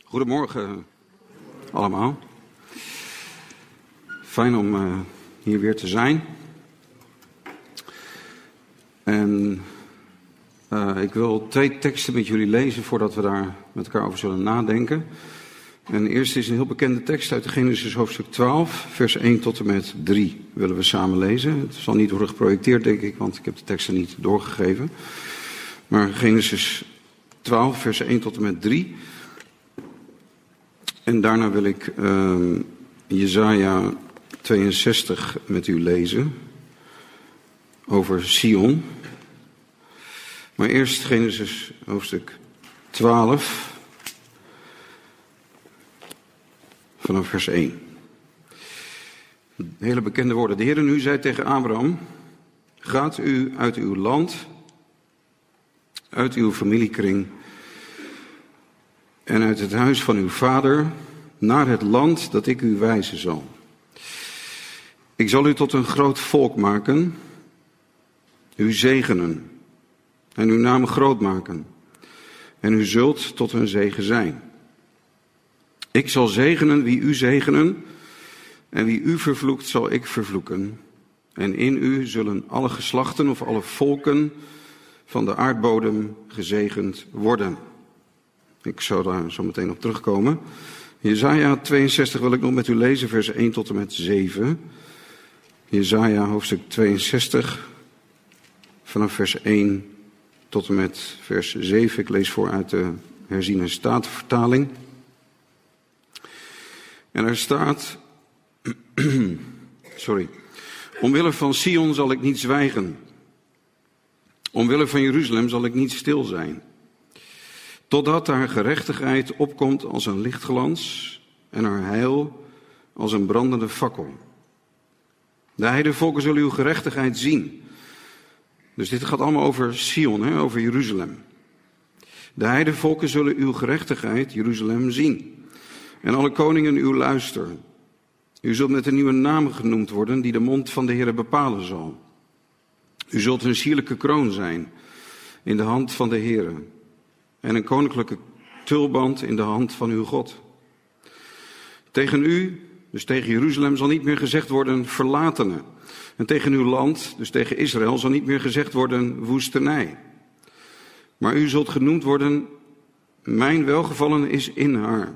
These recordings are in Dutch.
Goedemorgen allemaal. Fijn om hier weer te zijn. En ik wil 2 teksten met jullie lezen voordat we daar met elkaar over zullen nadenken. En de eerste is een heel bekende tekst uit de Genesis hoofdstuk 12, vers 1 tot en met 3 willen we samen lezen. Het zal niet worden geprojecteerd, denk ik, want ik heb de teksten niet doorgegeven. Maar Genesis 12, vers 1 tot en met 3. En daarna wil ik Jesaja 62 met u lezen over Sion. Maar eerst Genesis hoofdstuk 12 vanaf vers 1. Hele bekende woorden. De Heere nu zei tegen Abraham: gaat u uit uw land, uit uw familiekring en uit het huis van uw vader naar het land dat ik u wijzen zal. Ik zal u tot een groot volk maken, u zegenen en uw naam groot maken. En u zult tot een zegen zijn. Ik zal zegenen wie u zegenen, en wie u vervloekt zal ik vervloeken. En in u zullen alle geslachten of alle volken van de aardbodem gezegend worden. Ik zou daar zo meteen op terugkomen. Jesaja 62 wil ik nog met u lezen, vers 1 tot en met 7. Jesaja hoofdstuk 62, vanaf vers 1 tot en met vers 7. Ik lees voor uit de herziene statenvertaling. En er staat, omwille van Sion zal ik niet zwijgen. Omwille van Jeruzalem zal ik niet stil zijn. Totdat haar gerechtigheid opkomt als een lichtglans en haar heil als een brandende fakkel. De heidevolken zullen uw gerechtigheid zien. Dus dit gaat allemaal over Sion, over Jeruzalem. De heidevolken zullen uw gerechtigheid, Jeruzalem, zien. En alle koningen uw luister. U zult met een nieuwe naam genoemd worden die de mond van de Heere bepalen zal. U zult een sierlijke kroon zijn in de hand van de Heere. En een koninklijke tulband in de hand van uw God. Tegen u, dus tegen Jeruzalem, zal niet meer gezegd worden verlatene. En tegen uw land, dus tegen Israël, zal niet meer gezegd worden woestenij. Maar u zult genoemd worden, mijn welgevallen is in haar.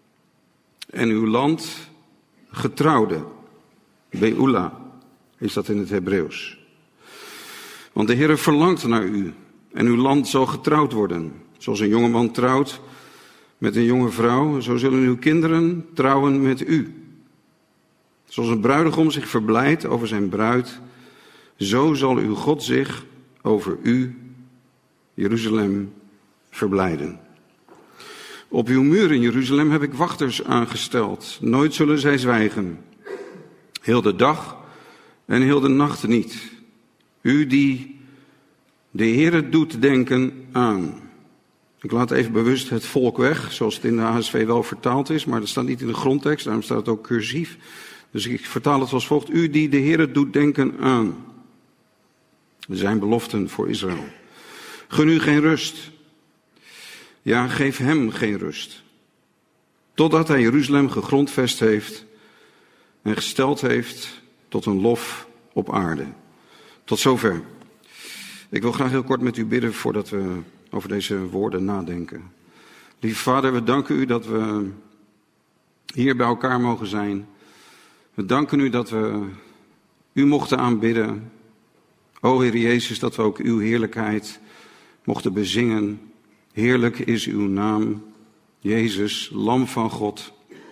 En uw land getrouwde, Beula is dat in het Hebreeuws. Want de Heere verlangt naar u en uw land zal getrouwd worden. Zoals een jongeman trouwt met een jonge vrouw, zo zullen uw kinderen trouwen met u. Zoals een bruidegom zich verblijdt over zijn bruid, zo zal uw God zich over u, Jeruzalem, verblijden. Op uw muur in Jeruzalem heb ik wachters aangesteld. Nooit zullen zij zwijgen. Heel de dag en heel de nacht niet. U die de Heere doet denken aan. Ik laat even bewust het volk weg, zoals het in de HSV wel vertaald is, maar dat staat niet in de grondtekst, daarom staat het ook cursief. Dus ik vertaal het als volgt: u die de Heere doet denken aan. Zijn beloften voor Israël. Gun u geen rust. Ja, geef hem geen rust. Totdat hij Jeruzalem gegrondvest heeft en gesteld heeft tot een lof op aarde. Tot zover. Ik wil graag heel kort met u bidden voordat we over deze woorden nadenken. Lieve Vader, we danken u dat we hier bij elkaar mogen zijn. We danken u dat we u mochten aanbidden. O Heer Jezus, dat we ook uw heerlijkheid mochten bezingen. Heerlijk is uw naam, Jezus, Lam van God.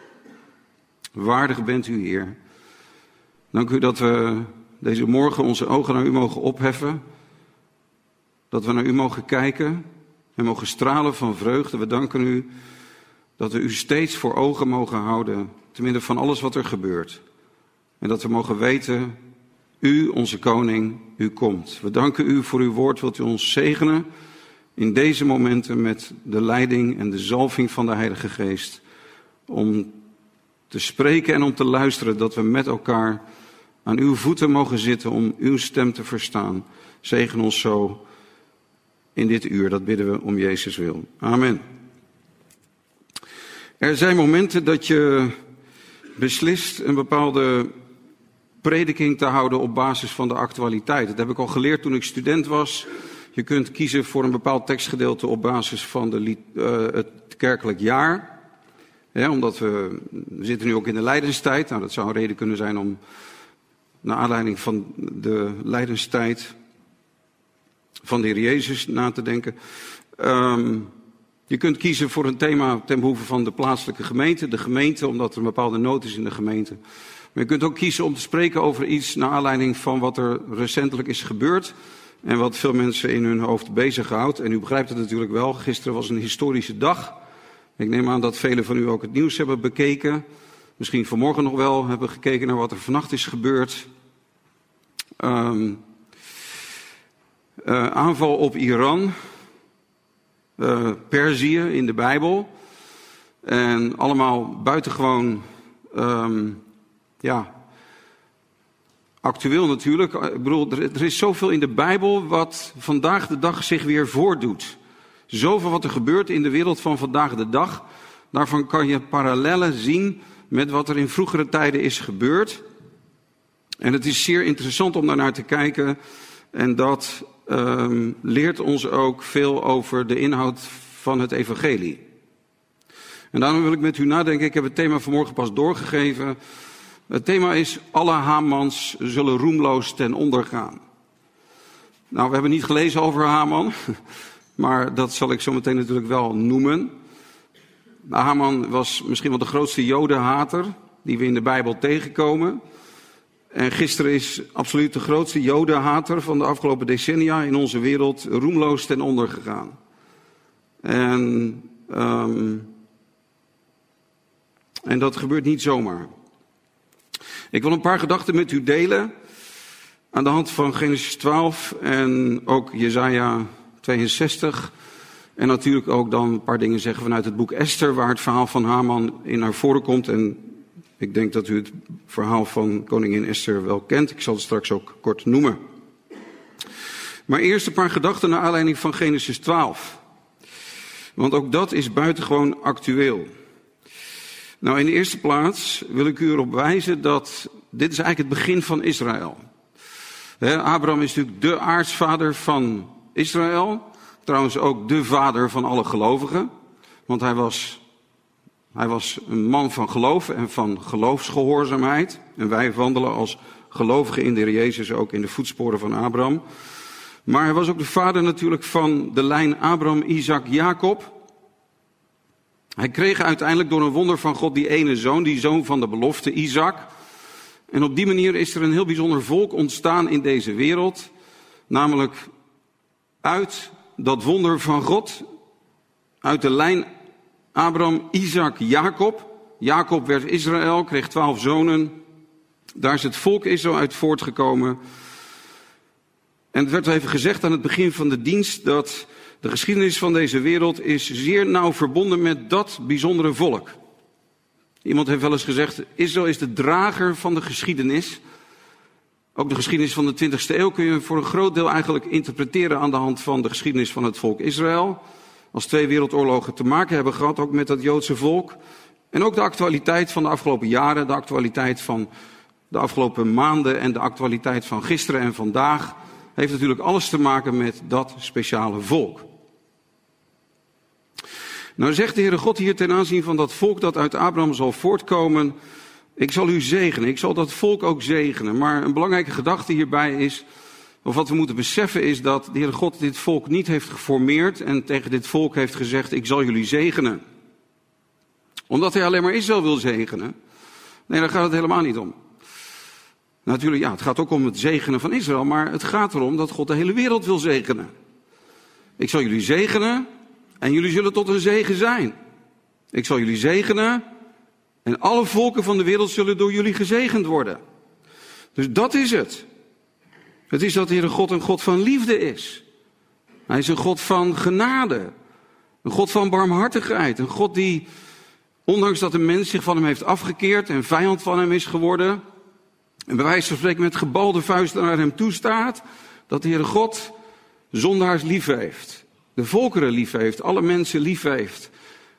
Waardig bent u, Heer. Dank u dat we deze morgen onze ogen naar u mogen opheffen. Dat we naar u mogen kijken en mogen stralen van vreugde. We danken u dat we u steeds voor ogen mogen houden, te midden van alles wat er gebeurt. En dat we mogen weten, u, onze koning, u komt. We danken u voor uw woord. Wilt u ons zegenen in deze momenten met de leiding en de zalving van de Heilige Geest. Om te spreken en om te luisteren, dat we met elkaar aan uw voeten mogen zitten om uw stem te verstaan. Zegen ons zo in dit uur, dat bidden we om Jezus wil. Amen. Er zijn momenten dat je beslist een bepaalde prediking te houden op basis van de actualiteit. Dat heb ik al geleerd toen ik student was. Je kunt kiezen voor een bepaald tekstgedeelte op basis van het kerkelijk jaar. Ja, omdat we zitten nu ook in de lijdenstijd. Nou, dat zou een reden kunnen zijn om, naar aanleiding van de lijdenstijd van de Heer Jezus na te denken. Je kunt kiezen voor een thema ten behoeve van de plaatselijke gemeente. De gemeente, omdat er een bepaalde nood is in de gemeente. Maar je kunt ook kiezen om te spreken over iets naar aanleiding van wat er recentelijk is gebeurd. En wat veel mensen in hun hoofd bezighoudt. En u begrijpt het natuurlijk wel, gisteren was een historische dag. Ik neem aan dat velen van u ook het nieuws hebben bekeken. Misschien vanmorgen nog wel hebben gekeken naar wat er vannacht is gebeurd. Aanval op Iran. Perzië in de Bijbel. En allemaal buitengewoon actueel natuurlijk. Ik bedoel, er is zoveel in de Bijbel wat vandaag de dag zich weer voordoet. Zoveel wat er gebeurt in de wereld van vandaag de dag. Daarvan kan je parallellen zien met wat er in vroegere tijden is gebeurd. En het is zeer interessant om daarnaar te kijken. En dat leert ons ook veel over de inhoud van het evangelie. En daarom wil ik met u nadenken. Ik heb het thema vanmorgen pas doorgegeven. Het thema is: alle Hamans zullen roemloos ten onder gaan. Nou, we hebben niet gelezen over Haman. Maar dat zal ik zo meteen natuurlijk wel noemen. Haman was misschien wel de grootste jodenhater die we in de Bijbel tegenkomen. En gisteren is absoluut de grootste jodenhater van de afgelopen decennia in onze wereld roemloos ten onder gegaan. En dat gebeurt niet zomaar. Ik wil een paar gedachten met u delen aan de hand van Genesis 12 en ook Jesaja 62. En natuurlijk ook dan een paar dingen zeggen vanuit het boek Esther, waar het verhaal van Haman in naar voren komt. En ik denk dat u het verhaal van koningin Esther wel kent. Ik zal het straks ook kort noemen. Maar eerst een paar gedachten naar aanleiding van Genesis 12. Want ook dat is buitengewoon actueel. Nou, in de eerste plaats wil ik u erop wijzen dat dit is eigenlijk het begin van Israël. Abraham is natuurlijk de aartsvader van Israël. Trouwens ook de vader van alle gelovigen. Want hij was een man van geloof en van geloofsgehoorzaamheid. En wij wandelen als gelovigen in de Heer Jezus ook in de voetsporen van Abraham. Maar hij was ook de vader natuurlijk van de lijn Abraham, Isaac, Jacob. Hij kreeg uiteindelijk door een wonder van God die ene zoon, die zoon van de belofte, Isaac. En op die manier is er een heel bijzonder volk ontstaan in deze wereld. Namelijk uit dat wonder van God, uit de lijn Abraham, Isaac, Jacob. Jacob werd Israël, kreeg 12 zonen. Daar is het volk Israël uit voortgekomen. En het werd even gezegd aan het begin van de dienst dat de geschiedenis van deze wereld is zeer nauw verbonden met dat bijzondere volk. Iemand heeft wel eens gezegd, Israël is de drager van de geschiedenis. Ook de geschiedenis van de 20e eeuw kun je voor een groot deel eigenlijk interpreteren aan de hand van de geschiedenis van het volk Israël. Als 2 wereldoorlogen te maken hebben gehad, ook met dat Joodse volk. En ook de actualiteit van de afgelopen jaren, de actualiteit van de afgelopen maanden en de actualiteit van gisteren en vandaag heeft natuurlijk alles te maken met dat speciale volk. Nou zegt de Heere God hier ten aanzien van dat volk dat uit Abraham zal voortkomen: ik zal u zegenen, ik zal dat volk ook zegenen. Maar een belangrijke gedachte hierbij is, of wat we moeten beseffen is dat de Heere God dit volk niet heeft geformeerd en tegen dit volk heeft gezegd: ik zal jullie zegenen. Omdat hij alleen maar Israël wil zegenen. Nee, daar gaat het helemaal niet om. Natuurlijk, ja, het gaat ook om het zegenen van Israël, maar het gaat erom dat God de hele wereld wil zegenen. Ik zal jullie zegenen en jullie zullen tot een zegen zijn. Ik zal jullie zegenen en alle volken van de wereld zullen door jullie gezegend worden. Dus dat is het. Het is dat de Heere God een God van liefde is. Hij is een God van genade. Een God van barmhartigheid. Een God die, ondanks dat een mens zich van hem heeft afgekeerd en vijand van hem is geworden, en bij wijze van spreken met gebalde vuist naar hem toestaat, dat de Heere God zondaars lief heeft. De volkeren lief heeft, alle mensen lief heeft.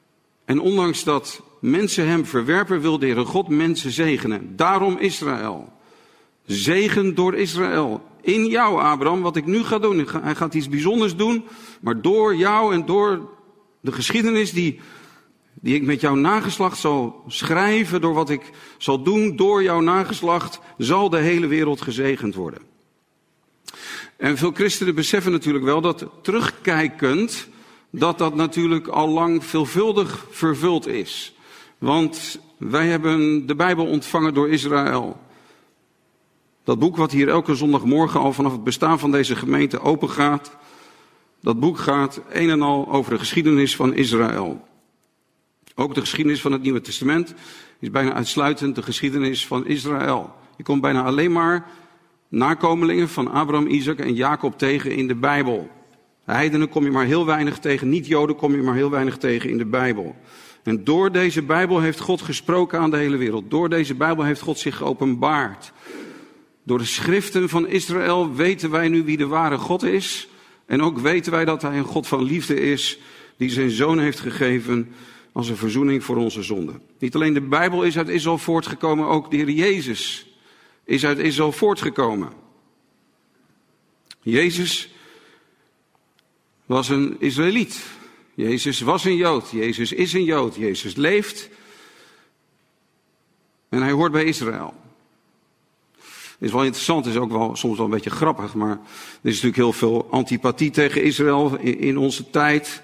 En ondanks dat mensen hem verwerpen, wil de Heere God mensen zegenen. Daarom Israël. Zegen door Israël. In jou, Abraham, wat ik nu ga doen. Hij gaat iets bijzonders doen. Maar door jou en door de geschiedenis die ik met jouw nageslacht zal schrijven. Door wat ik zal doen door jouw nageslacht, zal de hele wereld gezegend worden. En veel christenen beseffen natuurlijk wel dat terugkijkend, dat natuurlijk al lang veelvuldig vervuld is. Want wij hebben de Bijbel ontvangen door Israël. Dat boek wat hier elke zondagmorgen al vanaf het bestaan van deze gemeente open gaat. Dat boek gaat een en al over de geschiedenis van Israël. Ook de geschiedenis van het Nieuwe Testament is bijna uitsluitend de geschiedenis van Israël. Je komt bijna alleen maar nakomelingen van Abraham, Isaac en Jacob tegen in de Bijbel. Heidenen kom je maar heel weinig tegen, niet-Joden kom je maar heel weinig tegen in de Bijbel. En door deze Bijbel heeft God gesproken aan de hele wereld. Door deze Bijbel heeft God zich geopenbaard. Door de schriften van Israël weten wij nu wie de ware God is. En ook weten wij dat hij een God van liefde is, die zijn zoon heeft gegeven als een verzoening voor onze zonden. Niet alleen de Bijbel is uit Israël voortgekomen, ook de Heer Jezus is uit Israël voortgekomen. Jezus was een Israëliet. Jezus was een Jood. Jezus is een Jood. Jezus leeft. En hij hoort bij Israël. Het is wel interessant, het is ook wel soms wel een beetje grappig, maar er is natuurlijk heel veel antipathie tegen Israël in onze tijd.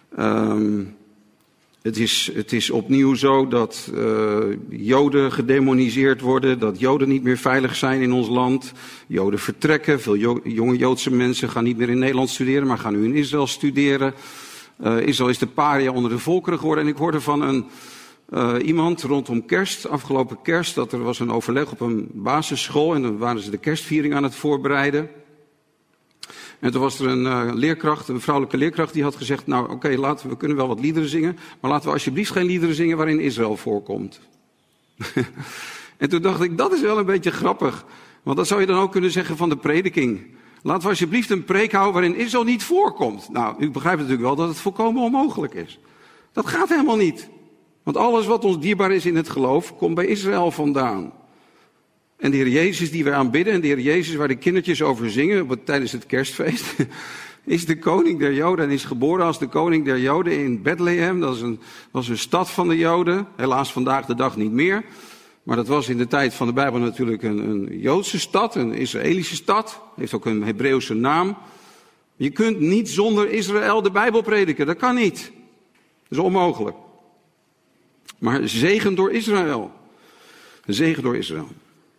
Het is opnieuw zo dat Joden gedemoniseerd worden, dat Joden niet meer veilig zijn in ons land. Joden vertrekken, veel jonge Joodse mensen gaan niet meer in Nederland studeren, maar gaan nu in Israël studeren. Israël is de paria onder de volkeren geworden. En ik hoorde van iemand rondom kerst, afgelopen kerst, dat er was een overleg op een basisschool en dan waren ze de kerstviering aan het voorbereiden. En toen was er een leerkracht, een vrouwelijke leerkracht, die had gezegd, nou oké, we kunnen wel wat liederen zingen, maar laten we alsjeblieft geen liederen zingen waarin Israël voorkomt. En toen dacht ik, dat is wel een beetje grappig, want dat zou je dan ook kunnen zeggen van de prediking. Laten we alsjeblieft een preek houden waarin Israël niet voorkomt. Nou, u begrijpt natuurlijk wel dat het volkomen onmogelijk is. Dat gaat helemaal niet. Want alles wat ons dierbaar is in het geloof, komt bij Israël vandaan. En de Heer Jezus die wij aanbidden, en de Heer Jezus waar de kindertjes over zingen tijdens het kerstfeest, is de koning der Joden en is geboren als de koning der Joden in Bethlehem. Dat was een stad van de Joden, helaas vandaag de dag niet meer. Maar dat was in de tijd van de Bijbel natuurlijk een Joodse stad, een Israëlische stad. Heeft ook een Hebreeuwse naam. Je kunt niet zonder Israël de Bijbel prediken, dat kan niet. Dat is onmogelijk. Maar zegen door Israël. Zegen door Israël.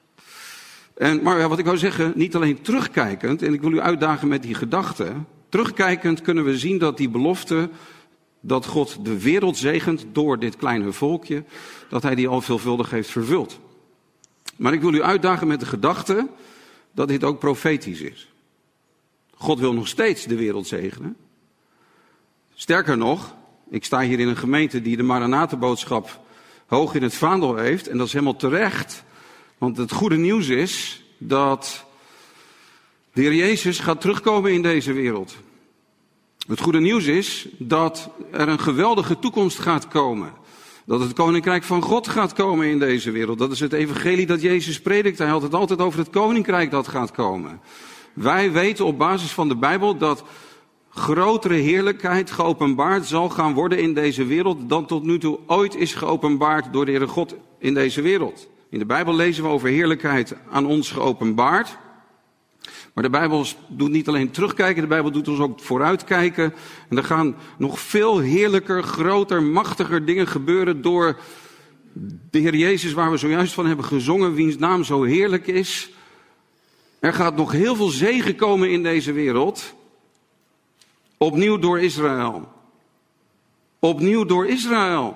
Maar wat ik wou zeggen, niet alleen terugkijkend, en ik wil u uitdagen met die gedachte. Terugkijkend kunnen we zien dat die belofte, dat God de wereld zegent door dit kleine volkje, dat hij die al veelvuldig heeft vervuld. Maar ik wil u uitdagen met de gedachte dat dit ook profetisch is. God wil nog steeds de wereld zegenen. Sterker nog, ik sta hier in een gemeente die de Maranatha-boodschap hoog in het vaandel heeft. En dat is helemaal terecht. Want het goede nieuws is dat de Heer Jezus gaat terugkomen in deze wereld. Het goede nieuws is dat er een geweldige toekomst gaat komen. Dat het koninkrijk van God gaat komen in deze wereld. Dat is het evangelie dat Jezus predikt. Hij had het altijd over het koninkrijk dat gaat komen. Wij weten op basis van de Bijbel dat grotere heerlijkheid geopenbaard zal gaan worden in deze wereld dan tot nu toe ooit is geopenbaard door de Heere God in deze wereld. In de Bijbel lezen we over heerlijkheid aan ons geopenbaard. Maar de Bijbel doet niet alleen terugkijken, de Bijbel doet ons ook vooruitkijken. En er gaan nog veel heerlijker, groter, machtiger dingen gebeuren door de Heer Jezus, waar we zojuist van hebben gezongen, wiens naam zo heerlijk is. Er gaat nog heel veel zegen komen in deze wereld. Opnieuw door Israël. Opnieuw door Israël.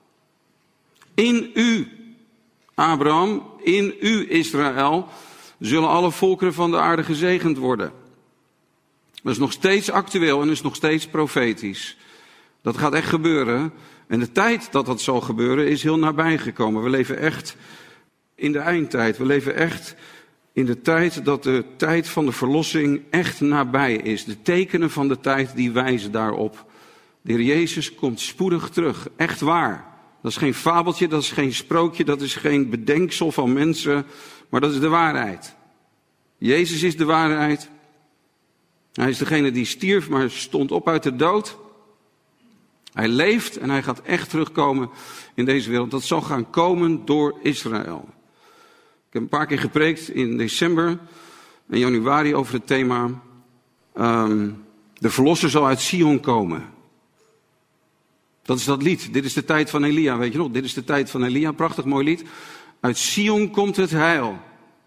In u, Abraham, in u, Israël, zullen alle volkeren van de aarde gezegend worden. Dat is nog steeds actueel en is nog steeds profetisch. Dat gaat echt gebeuren. En de tijd dat dat zal gebeuren is heel nabij gekomen. We leven echt in de eindtijd. We leven echt in de tijd dat de tijd van de verlossing echt nabij is. De tekenen van de tijd die wijzen daarop De Heer Jezus komt spoedig terug. Echt waar. Dat is geen fabeltje, dat is geen sprookje, dat is geen bedenksel van mensen. Maar dat is de waarheid. Jezus is de waarheid. Hij is degene die stierf, maar stond op uit de dood. Hij leeft en hij gaat echt terugkomen in deze wereld. Dat zal gaan komen door Israël. Ik heb een paar keer gepreekt in december en januari over het thema. De verlosser zal uit Sion komen. Dat is dat lied. Dit is de tijd van Elia, weet je nog? Dit is de tijd van Elia, prachtig mooi lied. Uit Sion komt het heil.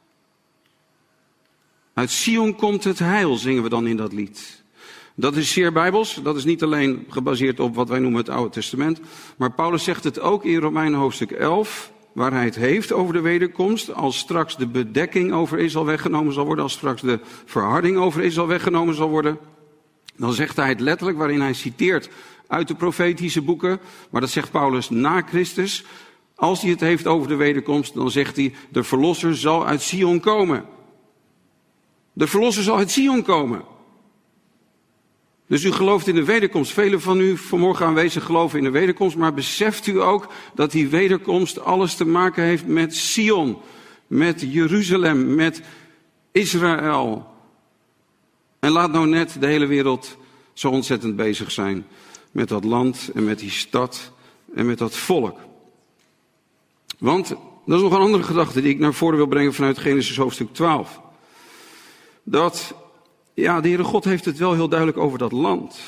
Uit Sion komt het heil, zingen we dan in dat lied. Dat is zeer bijbels. Dat is niet alleen gebaseerd op wat wij noemen het Oude Testament. Maar Paulus zegt het ook in Romeinen hoofdstuk 11... waar hij het heeft over de wederkomst. Als straks de bedekking over Israël weggenomen zal worden. Als straks de verharding over Israël weggenomen zal worden. Dan zegt hij het letterlijk, waarin hij citeert uit de profetische boeken. Maar dat zegt Paulus na Christus. Als hij het heeft over de wederkomst, dan zegt hij: de verlosser zal uit Sion komen. De verlosser zal uit Sion komen. Dus u gelooft in de wederkomst. Velen van u vanmorgen aanwezig geloven in de wederkomst. Maar beseft u ook dat die wederkomst alles te maken heeft met Sion. Met Jeruzalem, met Israël. En laat nou net de hele wereld zo ontzettend bezig zijn met dat land en met die stad en met dat volk. Want dat is nog een andere gedachte die ik naar voren wil brengen vanuit Genesis hoofdstuk 12. Dat, ja, de Heere God heeft het wel heel duidelijk over dat land.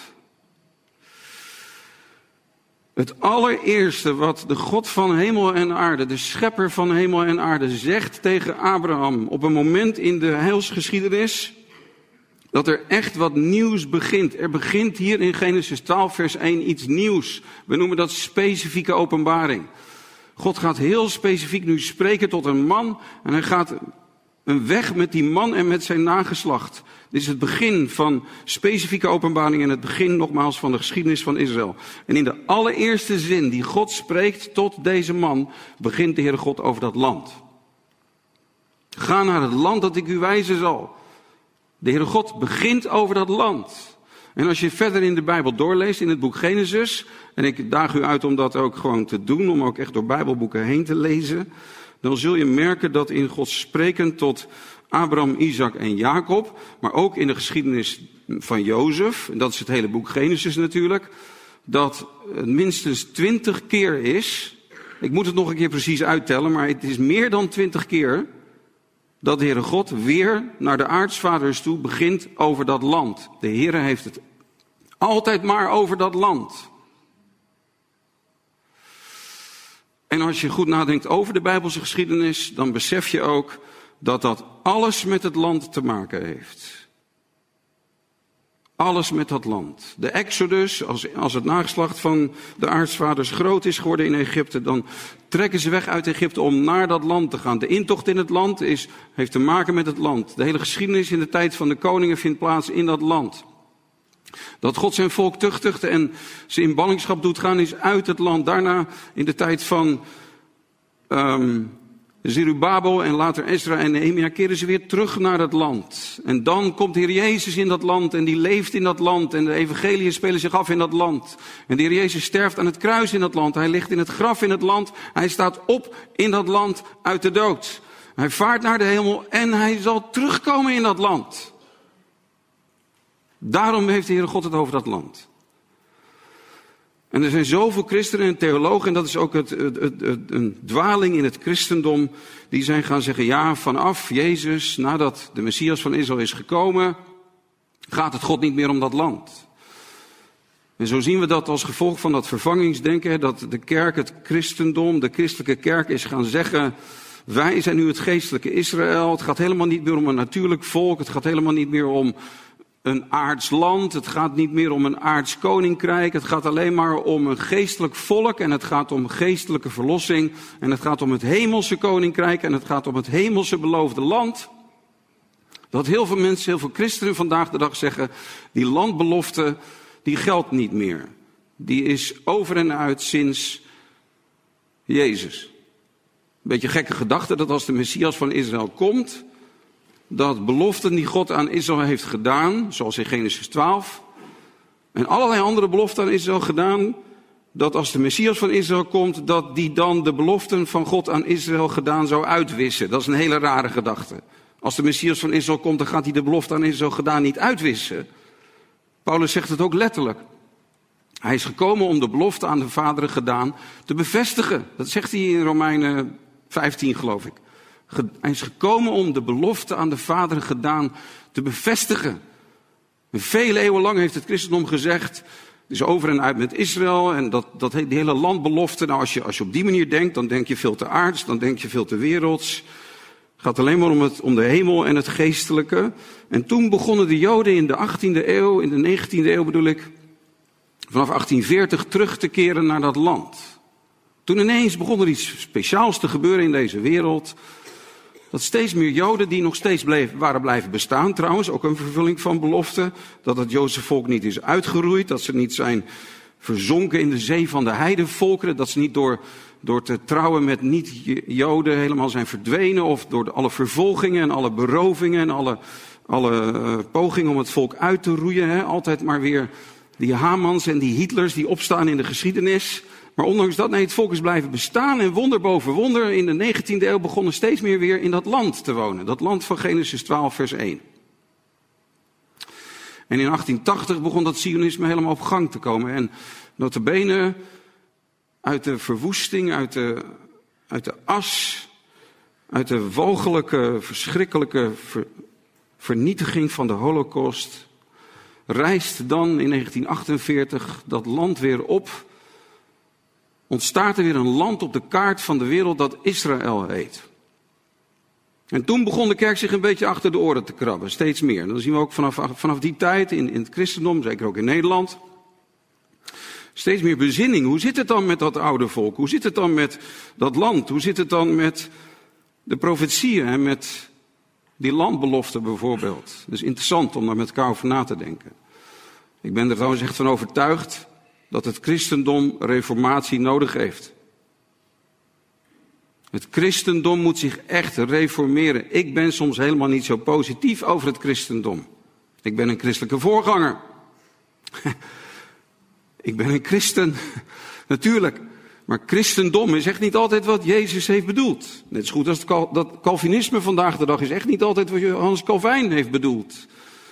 Het allereerste wat de God van hemel en aarde, de schepper van hemel en aarde, zegt tegen Abraham op een moment in de heilsgeschiedenis, dat er echt wat nieuws begint. Er begint hier in Genesis 12 vers 1 iets nieuws. We noemen dat specifieke openbaring. God gaat heel specifiek nu spreken tot een man en hij gaat een weg met die man en met zijn nageslacht. Dit is het begin van specifieke openbaring en het begin nogmaals van de geschiedenis van Israël. En in de allereerste zin die God spreekt tot deze man, begint de Heere God over dat land. Ga naar het land dat ik u wijzen zal. De Heere God begint over dat land. En als je verder in de Bijbel doorleest, in het boek Genesis, en ik daag u uit om dat ook gewoon te doen, om ook echt door Bijbelboeken heen te lezen, dan zul je merken dat in Gods spreken tot Abraham, Isaac en Jacob, maar ook in de geschiedenis van Jozef, en dat is het hele boek Genesis natuurlijk, dat het minstens 20 keer is, ik moet het nog een keer precies uittellen, maar het is meer dan 20 keer, dat de Heere God weer naar de aartsvaders toe begint over dat land. De Heere heeft het altijd maar over dat land. En als je goed nadenkt over de Bijbelse geschiedenis, dan besef je ook dat dat alles met het land te maken heeft. Alles met dat land. De Exodus, als het nageslacht van de aartsvaders groot is geworden in Egypte, dan trekken ze weg uit Egypte om naar dat land te gaan. De intocht in het land heeft te maken met het land. De hele geschiedenis in de tijd van de koningen vindt plaats in dat land. Dat God zijn volk tuchtigt en ze in ballingschap doet gaan is uit het land. Daarna in de tijd van Zerubabel en later Ezra en Nehemia keren ze weer terug naar het land. En dan komt de Heer Jezus in dat land en die leeft in dat land. En de evangeliën spelen zich af in dat land. En de Heer Jezus sterft aan het kruis in dat land. Hij ligt in het graf in het land. Hij staat op in dat land uit de dood. Hij vaart naar de hemel en hij zal terugkomen in dat land. Daarom heeft de Heere God het over dat land. En er zijn zoveel christenen en theologen, en dat is ook een dwaling in het christendom, die zijn gaan zeggen, ja, vanaf Jezus, nadat de Messias van Israël is gekomen, gaat het God niet meer om dat land. En zo zien we dat als gevolg van dat vervangingsdenken, dat de kerk, het christendom, de christelijke kerk is gaan zeggen, wij zijn nu het geestelijke Israël, het gaat helemaal niet meer om een natuurlijk volk, het gaat helemaal niet meer om een aards land, het gaat niet meer om een aards koninkrijk, het gaat alleen maar om een geestelijk volk en het gaat om geestelijke verlossing en het gaat om het hemelse koninkrijk en het gaat om het hemelse beloofde land. Dat heel veel mensen, heel veel christenen vandaag de dag zeggen, die landbelofte, die geldt niet meer. Die is over en uit sinds Jezus. Een beetje gekke gedachte dat als de Messias van Israël komt, dat beloften die God aan Israël heeft gedaan, zoals in Genesis 12, En allerlei andere beloften aan Israël gedaan, dat als de Messias van Israël komt, dat die dan de beloften van God aan Israël gedaan zou uitwissen. Dat is een hele rare gedachte. Als de Messias van Israël komt, dan gaat hij de belofte aan Israël gedaan niet uitwissen. Paulus zegt het ook letterlijk. Hij is gekomen om de belofte aan de vaderen gedaan te bevestigen. Dat zegt hij in Romeinen 15, geloof ik. Hij is gekomen om de belofte aan de vaderen gedaan te bevestigen. En vele eeuwen lang heeft het christendom gezegd, het is over en uit met Israël en die hele landbelofte. Nou, als je op die manier denkt, dan denk je veel te aards, dan denk je veel te werelds. Het gaat alleen maar om de hemel en het geestelijke. En toen begonnen de Joden in de 18e eeuw, in de 19e eeuw bedoel ik, vanaf 1840 terug te keren naar dat land. Toen ineens begon er iets speciaals te gebeuren in deze wereld. Dat steeds meer Joden die nog steeds waren blijven bestaan trouwens, ook een vervulling van belofte. Dat het Joodse volk niet is uitgeroeid, dat ze niet zijn verzonken in de zee van de heidenvolkeren. Dat ze niet door te trouwen met niet-Joden helemaal zijn verdwenen. Of door alle vervolgingen en alle berovingen en alle pogingen om het volk uit te roeien. Hè. Altijd maar weer die Hamans en die Hitlers die opstaan in de geschiedenis. Maar ondanks dat, het volk is blijven bestaan en wonder boven wonder. In de 19e eeuw begonnen steeds meer weer in dat land te wonen. Dat land van Genesis 12 vers 1. En in 1880 begon dat Zionisme helemaal op gang te komen. En nota bene, uit de verwoesting, uit de as, uit de walgelijke, verschrikkelijke vernietiging van de Holocaust, rijst dan in 1948 dat land weer op. Ontstaat er weer een land op de kaart van de wereld dat Israël heet. En toen begon de kerk zich een beetje achter de oren te krabben, steeds meer. Dat zien we ook vanaf die tijd in het christendom, zeker ook in Nederland. Steeds meer bezinning. Hoe zit het dan met dat oude volk? Hoe zit het dan met dat land? Hoe zit het dan met de profetieën en met die landbeloften bijvoorbeeld? Dat is interessant om daar met elkaar over na te denken. Ik ben er trouwens echt van overtuigd dat het christendom reformatie nodig heeft. Het christendom moet zich echt reformeren. Ik ben soms helemaal niet zo positief over het christendom. Ik ben een christelijke voorganger. Ik ben een christen, natuurlijk. Maar christendom is echt niet altijd wat Jezus heeft bedoeld. Net zo goed als dat Calvinisme vandaag de dag is echt niet altijd wat Johannes Calvijn heeft bedoeld.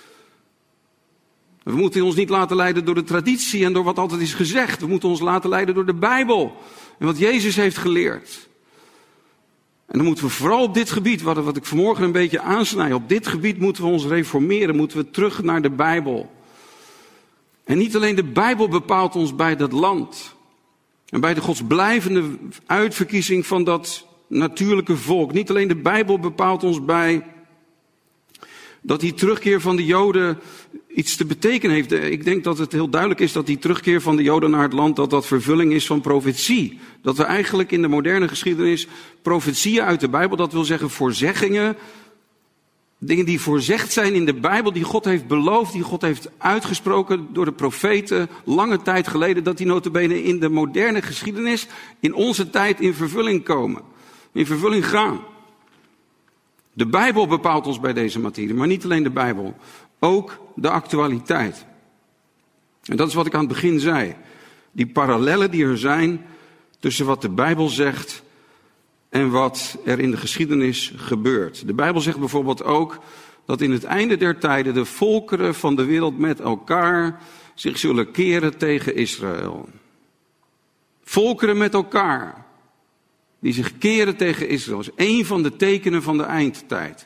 We moeten ons niet laten leiden door de traditie en door wat altijd is gezegd. We moeten ons laten leiden door de Bijbel en wat Jezus heeft geleerd. En dan moeten we vooral op dit gebied, wat ik vanmorgen een beetje aansnij, op dit gebied moeten we ons reformeren, moeten we terug naar de Bijbel. En niet alleen de Bijbel bepaalt ons bij dat land en bij de godsblijvende uitverkiezing van dat natuurlijke volk. Niet alleen de Bijbel bepaalt ons bij dat die terugkeer van de Joden iets te betekenen heeft. Ik denk dat het heel duidelijk is dat die terugkeer van de Joden naar het land, dat vervulling is van profetie. Dat we eigenlijk in de moderne geschiedenis profetieën uit de Bijbel, dat wil zeggen voorzeggingen, dingen die voorzegd zijn in de Bijbel, die God heeft beloofd, die God heeft uitgesproken door de profeten lange tijd geleden, dat die nota bene in de moderne geschiedenis, in onze tijd in vervulling komen. In vervulling gaan. De Bijbel bepaalt ons bij deze materie, maar niet alleen de Bijbel. Ook de actualiteit. En dat is wat ik aan het begin zei. Die parallellen die er zijn tussen wat de Bijbel zegt en wat er in de geschiedenis gebeurt. De Bijbel zegt bijvoorbeeld ook dat in het einde der tijden de volkeren van de wereld met elkaar zich zullen keren tegen Israël. Volkeren met elkaar die zich keren tegen Israël. Dat is één van de tekenen van de eindtijd.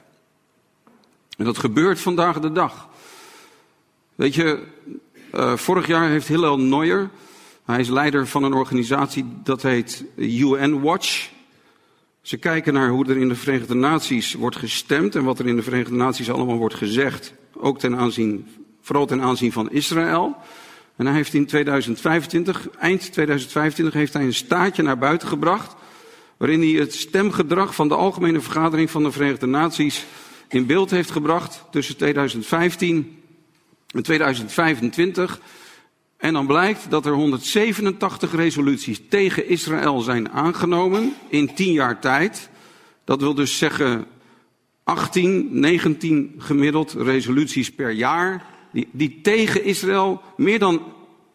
En dat gebeurt vandaag de dag. Weet je, vorig jaar heeft Hillel Neuer, hij is leider van een organisatie dat heet UN Watch. Ze kijken naar hoe er in de Verenigde Naties wordt gestemd en wat er in de Verenigde Naties allemaal wordt gezegd. Ook vooral ten aanzien van Israël. En hij heeft in 2025, eind 2025, heeft hij een staatje naar buiten gebracht, waarin hij het stemgedrag van de Algemene Vergadering van de Verenigde Naties in beeld heeft gebracht tussen 2015 en 2025. En dan blijkt dat er 187 resoluties tegen Israël zijn aangenomen in 10 jaar tijd. Dat wil dus zeggen 18, 19 gemiddeld resoluties per jaar die tegen Israël meer dan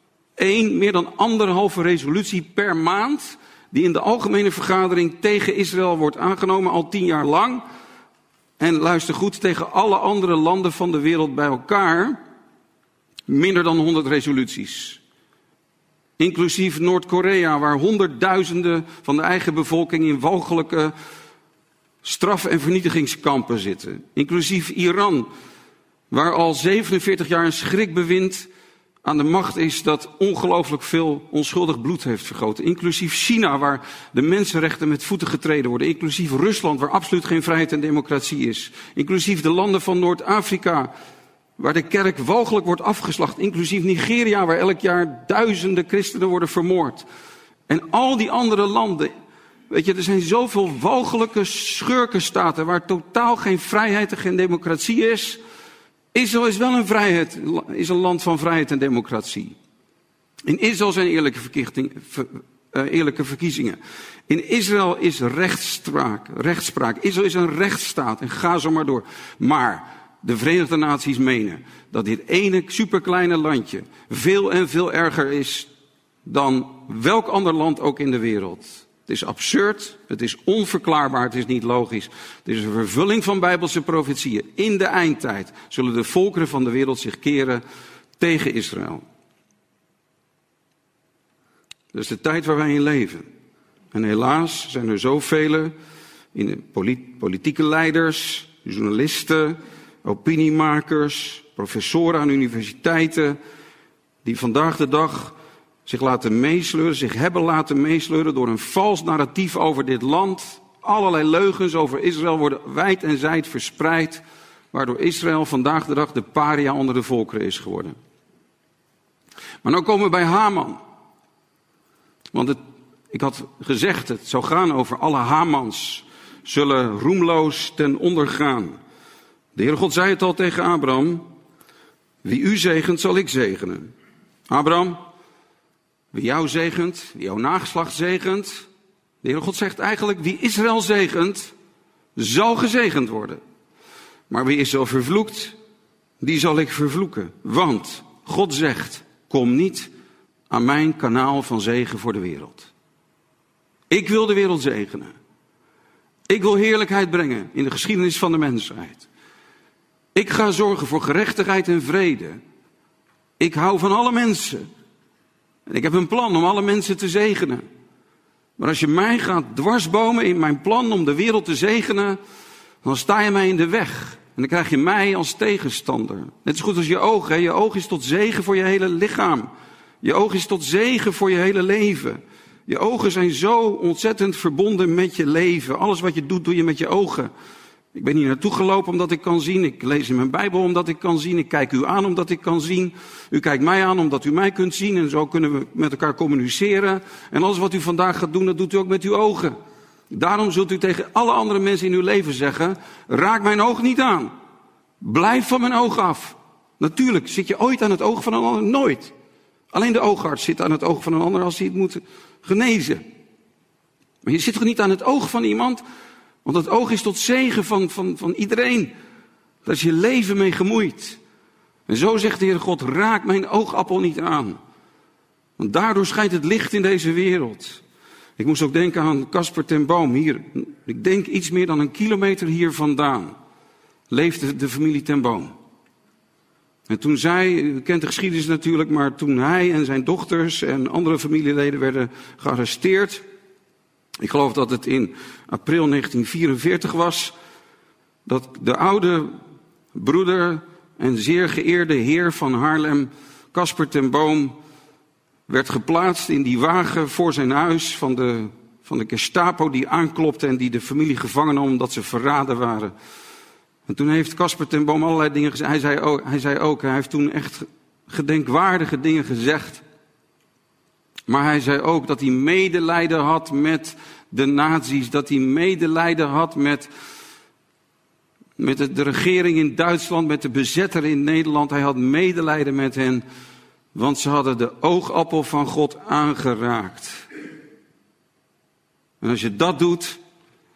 1,5 resolutie per maand, die in de algemene vergadering tegen Israël wordt aangenomen, al 10 jaar lang. En luister goed, tegen alle andere landen van de wereld bij elkaar, minder dan 100 resoluties. Inclusief Noord-Korea, waar honderdduizenden van de eigen bevolking in walgelijke straf- en vernietigingskampen zitten. Inclusief Iran, waar al 47 jaar een schrikbewind aan de macht is dat ongelooflijk veel onschuldig bloed heeft vergoten. Inclusief China, waar de mensenrechten met voeten getreden worden. Inclusief Rusland, waar absoluut geen vrijheid en democratie is. Inclusief de landen van Noord-Afrika, waar de kerk walgelijk wordt afgeslacht. Inclusief Nigeria, waar elk jaar duizenden christenen worden vermoord. En al die andere landen. Weet je, er zijn zoveel walgelijke schurkenstaten waar totaal geen vrijheid en geen democratie is. Israël is wel is een land van vrijheid en democratie. In Israël zijn eerlijke verkiezingen. In Israël is rechtspraak. Israël is een rechtsstaat en ga zo maar door. Maar de Verenigde Naties menen dat dit ene superkleine landje veel en veel erger is dan welk ander land ook in de wereld. Het is absurd, het is onverklaarbaar, het is niet logisch. Het is een vervulling van bijbelse profetieën. In de eindtijd zullen de volkeren van de wereld zich keren tegen Israël. Dat is de tijd waar wij in leven. En helaas zijn er zoveel politieke leiders, journalisten, opiniemakers, professoren aan universiteiten, die vandaag de dag zich hebben laten meesleuren door een vals narratief over dit land. Allerlei leugens over Israël worden wijd en zijd verspreid, waardoor Israël vandaag de dag de paria onder de volkeren is geworden. Maar nu komen we bij Haman. Want ik had gezegd, het zou gaan over alle Hamans, zullen roemloos ten onder gaan. De Heere God zei het al tegen Abraham, wie u zegent zal ik zegenen. Abraham, wie jou zegent, wie jouw nageslacht zegent. De Heere God zegt eigenlijk, wie Israël zegent, zal gezegend worden. Maar wie Israël vervloekt, die zal ik vervloeken. Want God zegt, kom niet aan mijn kanaal van zegen voor de wereld. Ik wil de wereld zegenen. Ik wil heerlijkheid brengen in de geschiedenis van de mensheid. Ik ga zorgen voor gerechtigheid en vrede. Ik hou van alle mensen. En ik heb een plan om alle mensen te zegenen. Maar als je mij gaat dwarsbomen in mijn plan om de wereld te zegenen, dan sta je mij in de weg. En dan krijg je mij als tegenstander. Net zo goed als je oog. Hè? Je oog is tot zegen voor je hele lichaam. Je oog is tot zegen voor je hele leven. Je ogen zijn zo ontzettend verbonden met je leven. Alles wat je doet, doe je met je ogen. Ik ben hier naartoe gelopen omdat ik kan zien. Ik lees in mijn Bijbel omdat ik kan zien. Ik kijk u aan omdat ik kan zien. U kijkt mij aan omdat u mij kunt zien. En zo kunnen we met elkaar communiceren. En alles wat u vandaag gaat doen, dat doet u ook met uw ogen. Daarom zult u tegen alle andere mensen in uw leven zeggen, raak mijn oog niet aan. Blijf van mijn oog af. Natuurlijk, zit je ooit aan het oog van een ander? Nooit. Alleen de oogarts zit aan het oog van een ander als hij het moet genezen. Maar je zit toch niet aan het oog van iemand? Want het oog is tot zegen van iedereen. Daar is je leven mee gemoeid. En zo zegt de Heer God, raak mijn oogappel niet aan. Want daardoor schijnt het licht in deze wereld. Ik moest ook denken aan Casper ten Boom. Hier, ik denk iets meer dan 1 kilometer hier vandaan leefde de familie ten Boom. En toen u kent de geschiedenis natuurlijk, maar toen hij en zijn dochters en andere familieleden werden gearresteerd. Ik geloof dat het in april 1944 was, dat de oude broeder en zeer geëerde heer van Haarlem, Casper ten Boom, werd geplaatst in die wagen voor zijn huis van de Gestapo die aanklopte en die de familie gevangen nam omdat ze verraden waren. En toen heeft Casper ten Boom allerlei dingen gezegd. Hij heeft toen echt gedenkwaardige dingen gezegd. Maar hij zei ook dat hij medelijden had met de nazi's. Dat hij medelijden had met de regering in Duitsland, met de bezetter in Nederland. Hij had medelijden met hen, want ze hadden de oogappel van God aangeraakt. En als je dat doet,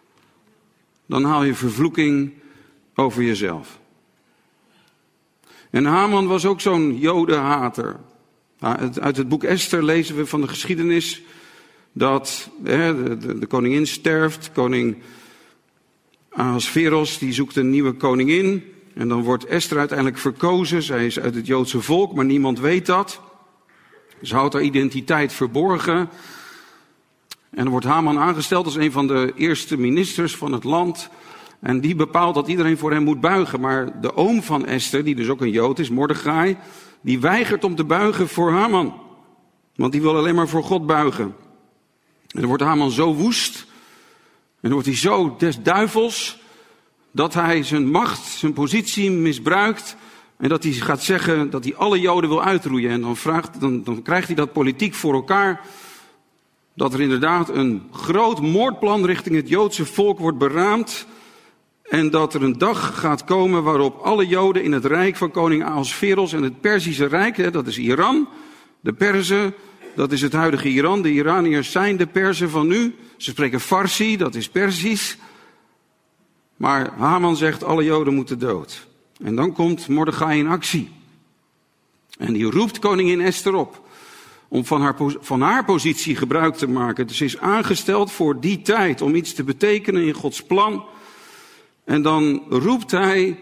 dan haal je vervloeking over jezelf. En Haman was ook zo'n Jodenhater. Uit het boek Esther lezen we van de geschiedenis dat de koningin sterft. Koning Ahasveros die zoekt een nieuwe koningin. En dan wordt Esther uiteindelijk verkozen. Zij is uit het Joodse volk, maar niemand weet dat. Ze houdt haar identiteit verborgen. En dan wordt Haman aangesteld als een van de eerste ministers van het land. En die bepaalt dat iedereen voor hem moet buigen. Maar de oom van Esther, die dus ook een Jood is, Mordechai, die weigert om te buigen voor Haman. Want die wil alleen maar voor God buigen. En dan wordt Haman zo woest. En dan wordt hij zo des duivels, dat hij zijn macht, zijn positie misbruikt. En dat hij gaat zeggen dat hij alle Joden wil uitroeien. En dan krijgt hij dat politiek voor elkaar. Dat er inderdaad een groot moordplan richting het Joodse volk wordt beraamd. En dat er een dag gaat komen waarop alle Joden in het rijk van koning Ahasveros en het Perzische Rijk, dat is Iran, de Perzen, dat is het huidige Iran. De Iraniërs zijn de Perzen van nu. Ze spreken Farsi, dat is Perzisch. Maar Haman zegt alle Joden moeten dood. En dan komt Mordechai in actie. En die roept koningin Esther op om van haar positie gebruik te maken. Dus ze is aangesteld voor die tijd om iets te betekenen in Gods plan. En dan roept hij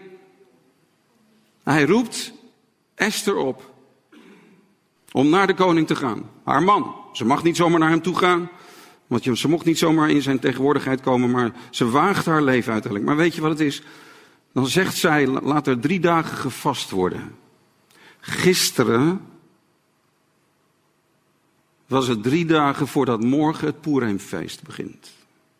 roept Esther op om naar de koning te gaan. Haar man. Ze mag niet zomaar naar hem toe gaan. Want ze mocht niet zomaar in zijn tegenwoordigheid komen, maar ze waagt haar leven uiteindelijk. Maar weet je wat het is? Dan zegt zij, laat er 3 dagen gevast worden. Gisteren was het 3 dagen voordat morgen het Poerijmfeest begint.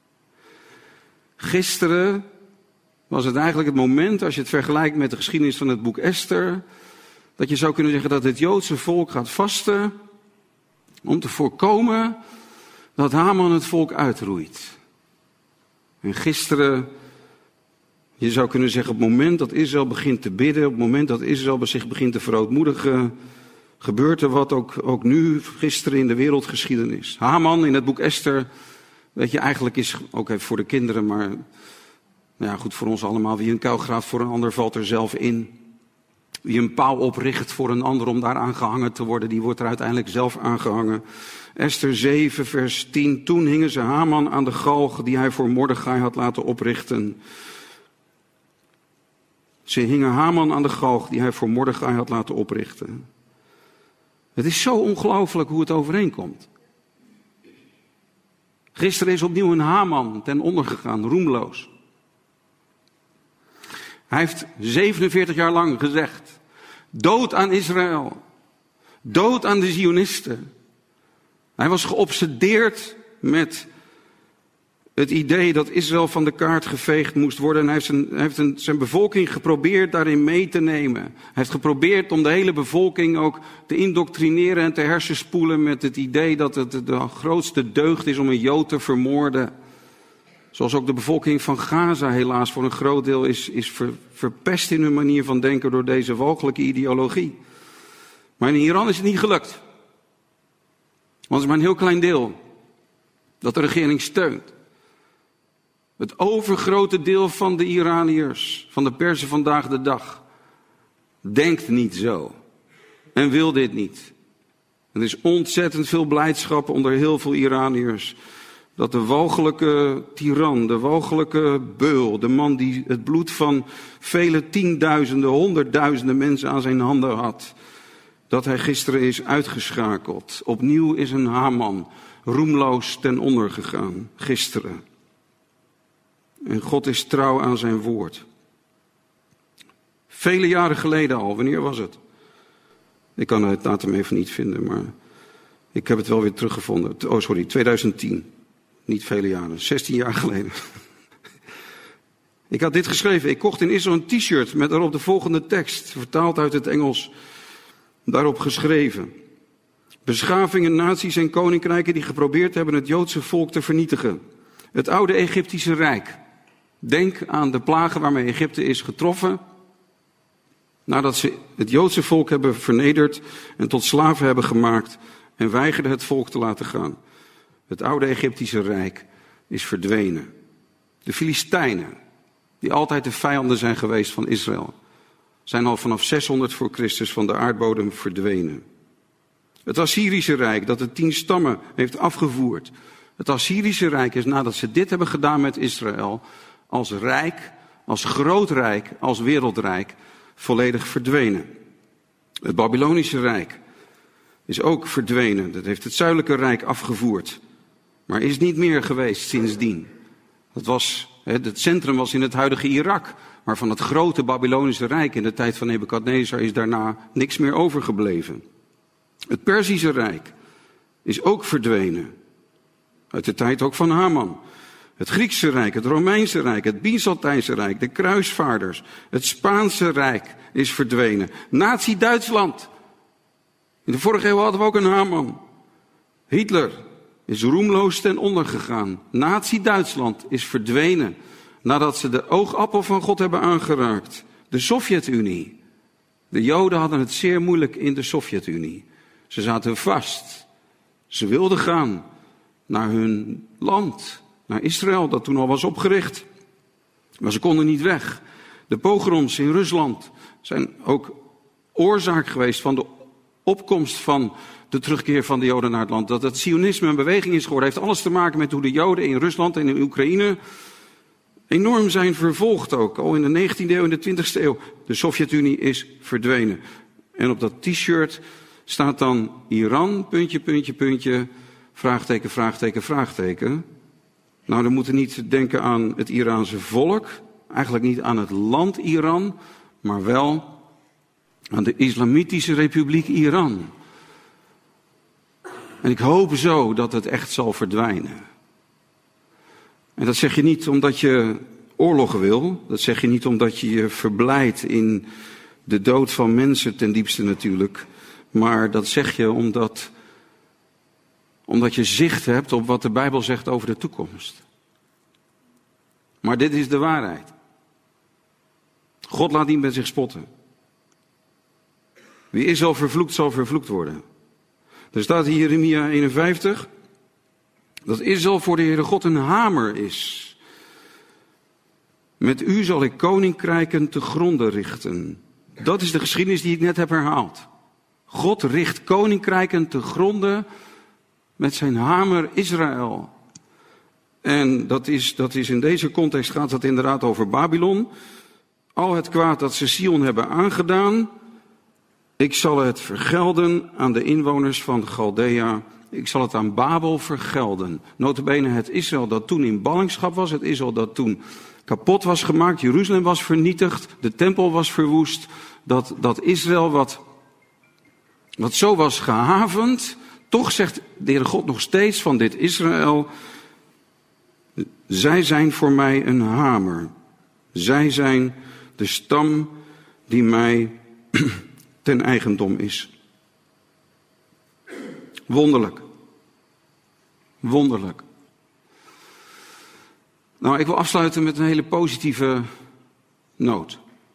Gisteren was het eigenlijk het moment, als je het vergelijkt met de geschiedenis van het boek Esther, dat je zou kunnen zeggen dat het Joodse volk gaat vasten om te voorkomen dat Haman het volk uitroeit. En gisteren, je zou kunnen zeggen, op het moment dat Israël begint te bidden, op het moment dat Israël zich begint te verootmoedigen, gebeurt er wat ook nu, gisteren in de wereldgeschiedenis. Haman in het boek Esther, weet je, eigenlijk is ook even voor de kinderen, maar nou ja, goed voor ons allemaal. Wie een kuil graaft voor een ander valt er zelf in. Wie een paal opricht voor een ander om daar aangehangen te worden, die wordt er uiteindelijk zelf aangehangen. Esther 7 vers 10. Toen hingen ze Haman aan de galg die hij voor Mordechai had laten oprichten. Ze hingen Haman aan de galg die hij voor Mordechai had laten oprichten. Het is zo ongelooflijk hoe het overeenkomt. Gisteren is opnieuw een Haman ten onder gegaan, roemloos. Hij heeft 47 jaar lang gezegd, dood aan Israël, dood aan de Zionisten. Hij was geobsedeerd met het idee dat Israël van de kaart geveegd moest worden. En hij heeft zijn bevolking geprobeerd daarin mee te nemen. Hij heeft geprobeerd om de hele bevolking ook te indoctrineren en te hersenspoelen met het idee dat het de grootste deugd is om een Jood te vermoorden. Zoals ook de bevolking van Gaza helaas voor een groot deel is verpest in hun manier van denken door deze walgelijke ideologie. Maar in Iran is het niet gelukt. Want het is maar een heel klein deel dat de regering steunt. Het overgrote deel van de Iraniërs, van de Perzen vandaag de dag, denkt niet zo. En wil dit niet. Er is ontzettend veel blijdschap onder heel veel Iraniërs. Dat de walgelijke tiran, de walgelijke beul, de man die het bloed van vele tienduizenden, honderdduizenden mensen aan zijn handen had, dat hij gisteren is uitgeschakeld. Opnieuw is een Haman roemloos ten onder gegaan, gisteren. En God is trouw aan zijn woord. Vele jaren geleden al, wanneer was het? Ik kan het datum even niet vinden, maar ik heb het wel weer teruggevonden. 2010. Niet vele jaren, 16 jaar geleden. Ik had dit geschreven. Ik kocht in Israël een t-shirt met daarop de volgende tekst, vertaald uit het Engels. Daarop geschreven. Beschavingen, naties en koninkrijken die geprobeerd hebben het Joodse volk te vernietigen. Het oude Egyptische Rijk. Denk aan de plagen waarmee Egypte is getroffen. Nadat ze het Joodse volk hebben vernederd en tot slaven hebben gemaakt en weigerden het volk te laten gaan. Het oude Egyptische Rijk is verdwenen. De Filistijnen, die altijd de vijanden zijn geweest van Israël, zijn al vanaf 600 voor Christus van de aardbodem verdwenen. Het Assyrische Rijk dat de 10 stammen heeft afgevoerd. Het Assyrische Rijk is nadat ze dit hebben gedaan met Israël, als rijk, als groot rijk, als wereldrijk, volledig verdwenen. Het Babylonische Rijk is ook verdwenen. Dat heeft het Zuidelijke Rijk afgevoerd. Maar is niet meer geweest sindsdien. Het centrum was in het huidige Irak. Maar van het grote Babylonische Rijk in de tijd van Nebukadnezar is daarna niks meer overgebleven. Het Perzische Rijk is ook verdwenen. Uit de tijd ook van Haman. Het Griekse Rijk, het Romeinse Rijk, het Byzantijnse Rijk, de kruisvaarders. Het Spaanse Rijk is verdwenen. Nazi-Duitsland. In de vorige eeuw hadden we ook een Haman. Hitler is roemloos ten onder gegaan. Nazi-Duitsland is verdwenen nadat ze de oogappel van God hebben aangeraakt. De Sovjet-Unie. De Joden hadden het zeer moeilijk in de Sovjet-Unie. Ze zaten vast. Ze wilden gaan naar hun land, naar Israël, dat toen al was opgericht. Maar ze konden niet weg. De pogroms in Rusland zijn ook oorzaak geweest van de opkomst van de terugkeer van de Joden naar het land. Dat het Sionisme een beweging is geworden, heeft alles te maken met hoe de Joden in Rusland en in Oekraïne enorm zijn vervolgd ook. Al in de 19e eeuw en de 20e eeuw. De Sovjet-Unie is verdwenen. En op dat t-shirt staat dan Iran, puntje, puntje, puntje, vraagteken, vraagteken, vraagteken. Nou, dan moeten we niet denken aan het Iraanse volk. Eigenlijk niet aan het land Iran, maar wel aan de Islamitische Republiek Iran. En ik hoop zo dat het echt zal verdwijnen. En dat zeg je niet omdat je oorlogen wil. Dat zeg je niet omdat je je verblijdt in de dood van mensen ten diepste natuurlijk. Maar dat zeg je omdat je zicht hebt op wat de Bijbel zegt over de toekomst. Maar dit is de waarheid. God laat niet met zich spotten. Wie Israël vervloekt, zal vervloekt worden. Er staat in Jeremia 51 dat Israël voor de Heere God een hamer is. Met u zal ik koninkrijken te gronde richten. Dat is de geschiedenis die ik net heb herhaald. God richt koninkrijken te gronde met zijn hamer Israël. En dat is in deze context gaat het inderdaad over Babylon. Al het kwaad dat ze Sion hebben aangedaan, ik zal het vergelden aan de inwoners van Chaldea. Ik zal het aan Babel vergelden. Nota bene het Israël dat toen in ballingschap was. Het Israël dat toen kapot was gemaakt. Jeruzalem was vernietigd. De tempel was verwoest. Dat Israël wat zo was gehavend. Toch zegt de Heere God nog steeds van dit Israël. Zij zijn voor mij een hamer. Zij zijn de stam die mij ten eigendom is. Wonderlijk. Wonderlijk. Nou, ik wil afsluiten met een hele positieve noot.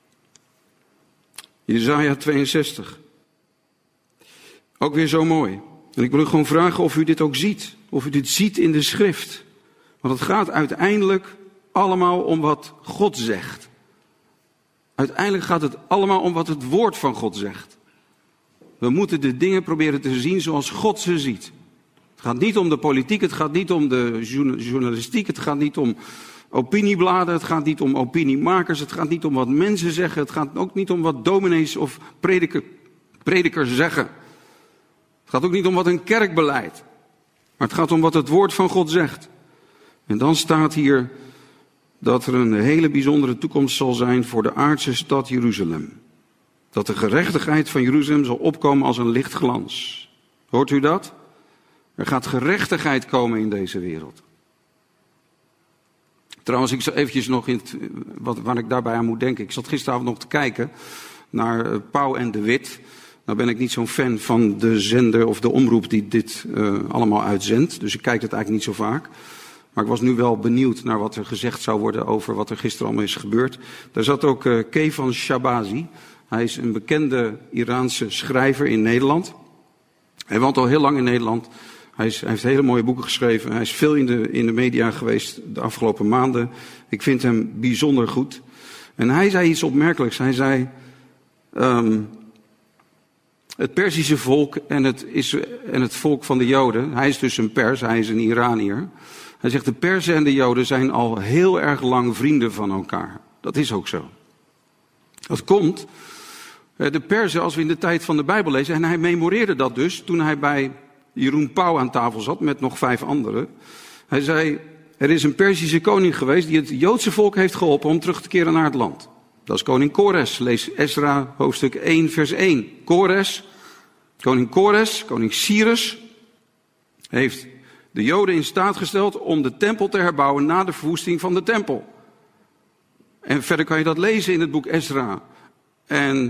Jesaja 62. Ook weer zo mooi. En ik wil u gewoon vragen of u dit ook ziet. Of u dit ziet in de schrift. Want het gaat uiteindelijk allemaal om wat God zegt. Uiteindelijk gaat het allemaal om wat het woord van God zegt. We moeten de dingen proberen te zien zoals God ze ziet. Het gaat niet om de politiek, het gaat niet om de journalistiek, het gaat niet om opiniebladen, het gaat niet om opiniemakers, het gaat niet om wat mensen zeggen, het gaat ook niet om wat dominees of predikers zeggen. Het gaat ook niet om wat een kerk beleidt, maar het gaat om wat het woord van God zegt. En dan staat hier dat er een hele bijzondere toekomst zal zijn voor de aardse stad Jeruzalem. Dat de gerechtigheid van Jeruzalem zal opkomen als een lichtglans. Hoort u dat? Er gaat gerechtigheid komen in deze wereld. Trouwens, ik zal eventjes nog waar ik daarbij aan moet denken. Ik zat gisteravond nog te kijken naar Pauw en de Wit. Nou ben ik niet zo'n fan van de zender of de omroep die dit allemaal uitzendt. Dus ik kijk het eigenlijk niet zo vaak. Maar ik was nu wel benieuwd naar wat er gezegd zou worden over wat er gisteren allemaal is gebeurd. Daar zat ook Kevan Shabazi. Hij is een bekende Iraanse schrijver in Nederland. Hij woont al heel lang in Nederland. Hij heeft hele mooie boeken geschreven. Hij is veel in de media geweest de afgelopen maanden. Ik vind hem bijzonder goed. En hij zei iets opmerkelijks. Hij zei, het Perzische volk en het volk van de Joden. Hij is dus een Pers, hij is een Iranier. Hij zegt, de Perzen en de Joden zijn al heel erg lang vrienden van elkaar. Dat is ook zo. Dat komt, de Perzen, als we in de tijd van de Bijbel lezen, en hij memoreerde dat dus toen hij bij Jeroen Pauw aan tafel zat met nog 5 anderen. Hij zei, er is een Perzische koning geweest die het Joodse volk heeft geholpen om terug te keren naar het land. Dat is koning Kores. Lees Esra hoofdstuk 1 vers 1. Koning Cyrus heeft de Joden in staat gesteld om de tempel te herbouwen na de verwoesting van de tempel. En verder kan je dat lezen in het boek Esra. En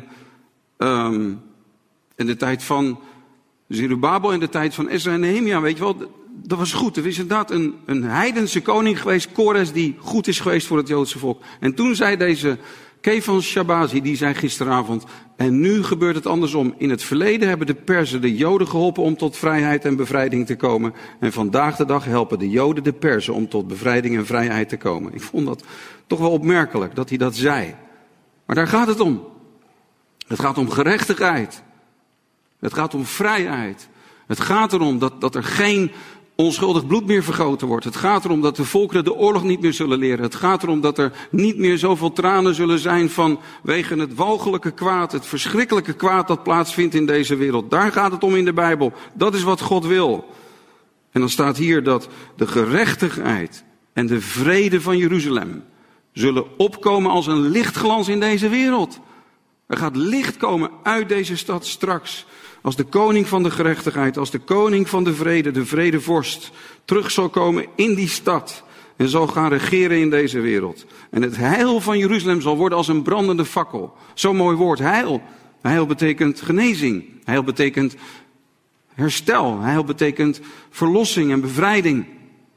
in de tijd van Zerubabel en de tijd van Esra en Nehemia, weet je wel, dat was goed. Er is inderdaad een heidense koning geweest, Kores, die goed is geweest voor het Joodse volk. En toen zei deze Kefan Shabazi, die zei gisteravond, en nu gebeurt het andersom. In het verleden hebben de Perzen de Joden geholpen om tot vrijheid en bevrijding te komen. En vandaag de dag helpen de Joden de Perzen om tot bevrijding en vrijheid te komen. Ik vond dat toch wel opmerkelijk dat hij dat zei. Maar daar gaat het om. Het gaat om gerechtigheid. Het gaat om vrijheid. Het gaat erom dat er geen onschuldig bloed meer vergoten wordt. Het gaat erom dat de volkeren de oorlog niet meer zullen leren. Het gaat erom dat er niet meer zoveel tranen zullen zijn vanwege het walgelijke kwaad, het verschrikkelijke kwaad dat plaatsvindt in deze wereld. Daar gaat het om in de Bijbel. Dat is wat God wil. En dan staat hier dat de gerechtigheid en de vrede van Jeruzalem zullen opkomen als een lichtglans in deze wereld. Er gaat licht komen uit deze stad straks. Als de koning van de gerechtigheid, als de koning van de vredevorst, terug zal komen in die stad en zal gaan regeren in deze wereld. En het heil van Jeruzalem zal worden als een brandende fakkel. Zo'n mooi woord, heil. Heil betekent genezing. Heil betekent herstel. Heil betekent verlossing en bevrijding.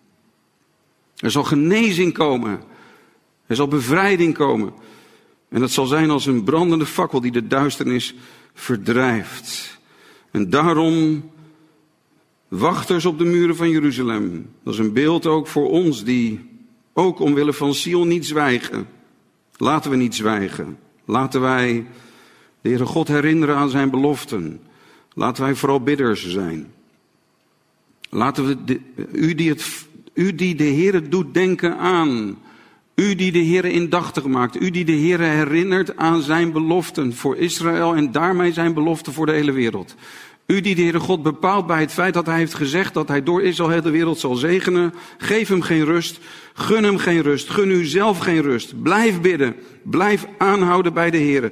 Er zal genezing komen. Er zal bevrijding komen. En dat zal zijn als een brandende fakkel die de duisternis verdrijft. En daarom wachters op de muren van Jeruzalem. Dat is een beeld ook voor ons die ook omwille van Sion niet zwijgen. Laten we niet zwijgen. Laten wij de Heere God herinneren aan zijn beloften. Laten wij vooral bidders zijn. Laten we u die de Heere doet denken aan. U die de Heere indachtig maakt. U die de Heere herinnert aan zijn beloften voor Israël en daarmee zijn beloften voor de hele wereld. U die de Heere God bepaalt bij het feit dat hij heeft gezegd dat hij door Israël heel de wereld zal zegenen. Geef hem geen rust. Gun hem geen rust. Gun u zelf geen rust. Blijf bidden. Blijf aanhouden bij de Heere.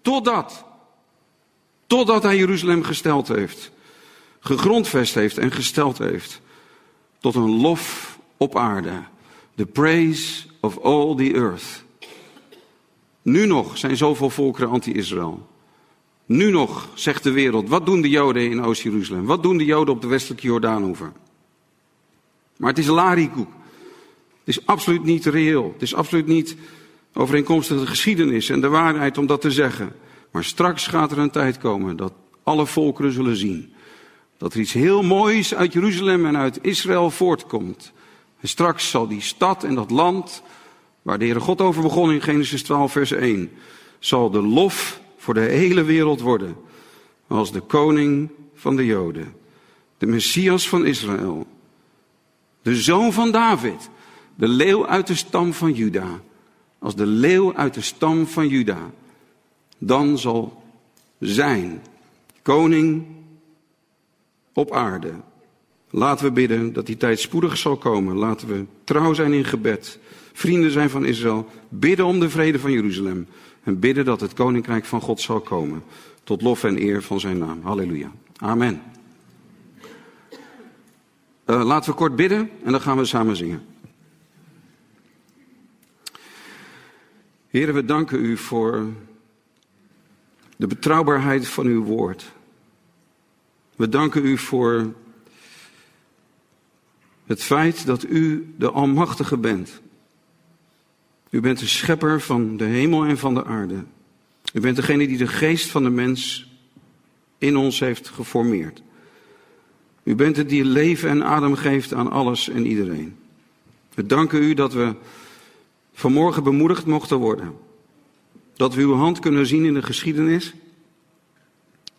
Totdat hij Jeruzalem gesteld heeft. Gegrondvest heeft en gesteld heeft. Tot een lof op aarde. The praise of all the earth. Nu nog zijn zoveel volkeren anti-Israël. Nu nog zegt de wereld, wat doen de Joden in Oost-Jeruzalem? Wat doen de Joden op de westelijke Jordaanoever? Maar het is lariekoek. Het is absoluut niet reëel. Het is absoluut niet overeenkomstig de geschiedenis en de waarheid om dat te zeggen. Maar straks gaat er een tijd komen dat alle volkeren zullen zien. Dat er iets heel moois uit Jeruzalem en uit Israël voortkomt. En straks zal die stad en dat land, waar de Heere God over begon in Genesis 12 vers 1, zal de lof voor de hele wereld worden. Als de koning van de Joden. De Messias van Israël. De zoon van David. De leeuw uit de stam van Juda. Als de leeuw uit de stam van Juda. Dan zal zijn koning op aarde. Laten we bidden dat die tijd spoedig zal komen. Laten we trouw zijn in gebed. Vrienden zijn van Israël. Bidden om de vrede van Jeruzalem. En bidden dat het koninkrijk van God zal komen. Tot lof en eer van zijn naam. Halleluja. Amen. Laten we kort bidden en dan gaan we samen zingen. Heere, we danken u voor de betrouwbaarheid van uw woord. We danken u voor het feit dat u de Almachtige bent. U bent de schepper van de hemel en van de aarde. U bent degene die de geest van de mens in ons heeft geformeerd. U bent het die leven en adem geeft aan alles en iedereen. We danken u dat we vanmorgen bemoedigd mochten worden. Dat we uw hand kunnen zien in de geschiedenis.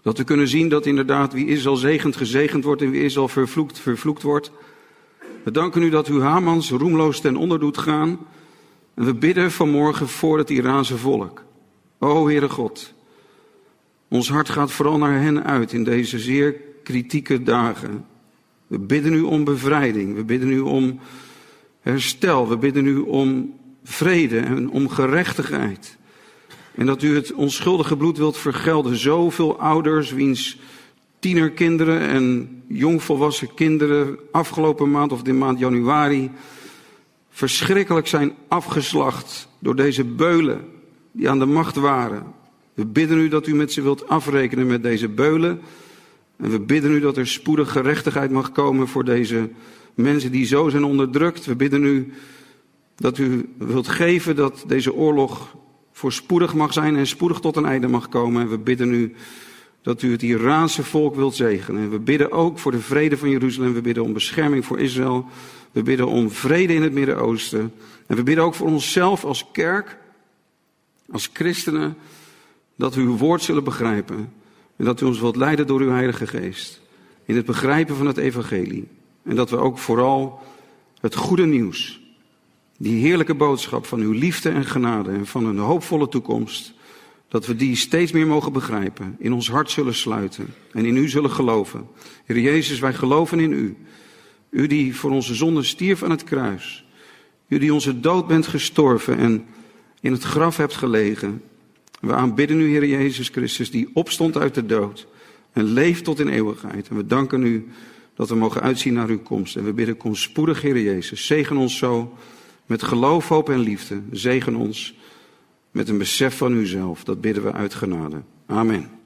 Dat we kunnen zien dat inderdaad wie Israël zegent, gezegend wordt en wie Israël vervloekt, vervloekt wordt. We danken u dat u Hamans roemloos ten onder doet gaan. En we bidden vanmorgen voor het Iraanse volk. O Heere God, ons hart gaat vooral naar hen uit in deze zeer kritieke dagen. We bidden u om bevrijding, we bidden u om herstel, we bidden u om vrede en om gerechtigheid. En dat u het onschuldige bloed wilt vergelden. Zoveel ouders wiens tienerkinderen en jongvolwassen kinderen afgelopen maand of de maand januari verschrikkelijk zijn afgeslacht door deze beulen die aan de macht waren. We bidden u dat u met ze wilt afrekenen met deze beulen. En we bidden u dat er spoedig gerechtigheid mag komen voor deze mensen die zo zijn onderdrukt. We bidden u dat u wilt geven dat deze oorlog voorspoedig mag zijn en spoedig tot een einde mag komen. En we bidden u dat u het Iraanse volk wilt zegenen. En we bidden ook voor de vrede van Jeruzalem. We bidden om bescherming voor Israël. We bidden om vrede in het Midden-Oosten. En we bidden ook voor onszelf als kerk, als christenen, dat we uw woord zullen begrijpen. En dat u ons wilt leiden door uw Heilige Geest. In het begrijpen van het evangelie. En dat we ook vooral het goede nieuws, die heerlijke boodschap van uw liefde en genade en van een hoopvolle toekomst, dat we die steeds meer mogen begrijpen, in ons hart zullen sluiten en in u zullen geloven. Heer Jezus, wij geloven in u. U die voor onze zonde stierf aan het kruis. U die onze dood bent gestorven en in het graf hebt gelegen. We aanbidden u, Heer Jezus Christus, die opstond uit de dood en leeft tot in eeuwigheid. En we danken u dat we mogen uitzien naar uw komst. En we bidden, kom spoedig, Heer Jezus. Zegen ons zo met geloof, hoop en liefde. Zegen ons met een besef van uzelf. Dat bidden we uit genade. Amen.